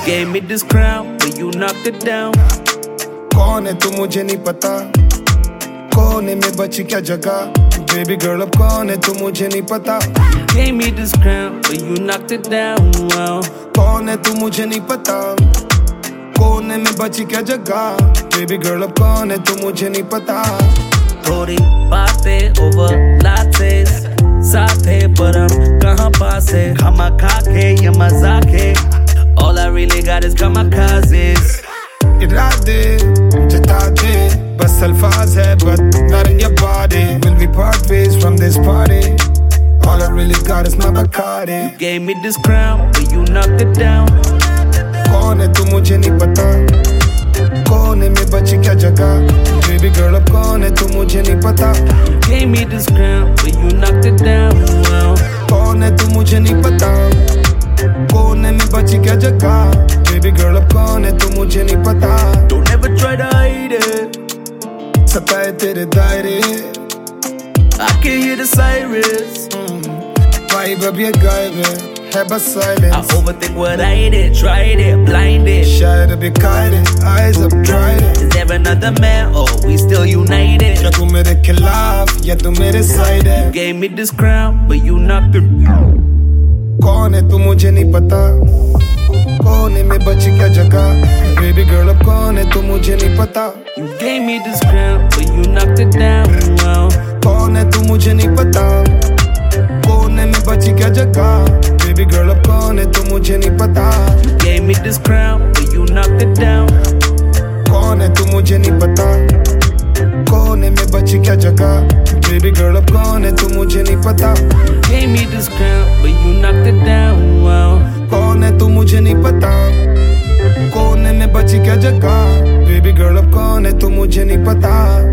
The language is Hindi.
gave me this crown, but you knocked it down. कौन है तू मुझे नहीं पता, कोने में बची क्या जगह, baby girl अब कौन है तू मुझे नहीं पता. You gave me this crown, but you knocked it down. Wow. कौन है तू मुझे नहीं पता, कोने में बची क्या जगह, baby girl अब कौन है तू मुझे नहीं पता. थोड़ी बातें over lattes, साथ है पर हम कहाँ पास है. खामा खा के ये मजाक है, all I really got is kamikazes. इरादे जता दे बस अल्फाज है but not in your body. Will we part ways from this party? All I really got is my Bacardi. You gave me this crown, but you knocked it down. कौन है तू मुझे नहीं पता, कोने में बची क्या जगह, baby girl अब कौन है तू मुझे नहीं पता. You gave me this crown, but you knocked it down. Wow. कौन है तू मुझे नहीं पता, कोने में बची क्या जगह, baby girl अब कौन है तू मुझे नहीं पता. Don't ever try to hide it, सताए तेरे दायरे, I can hear the sirens. vibe अब ये गायब है बस I silence. overthink what I did, tried it, blinded. शायद अभी कायदे, eyes up dried it. Is there another man, or we still united? क्या तू मेरे खिलाफ या तू मेरे साइड है. You gave me this crown, but you knocked it down. कौन है तू मुझे नहीं पता, कोने में बची क्या जगह, baby girl अब कौन है तू मुझे नहीं पता. You gave me this crown, but you knocked it down. Wow. कौन है तू मुझे नहीं पता, कोने में बची क्या जगह, baby girl अब कौन है तू मुझे नहीं पता. You gave me this crown, but you knocked it down. कौन है तू मुझे नहीं पता, कोने में बची क्या जगह, baby girl अब कौन है तू मुझे नहीं पता. You gave me this crown, but you knocked it down. Wow. कौन है तू मुझे नहीं पता, कोने में बची क्या जगह, baby girl अब कौन है तू मुझे नहीं पता.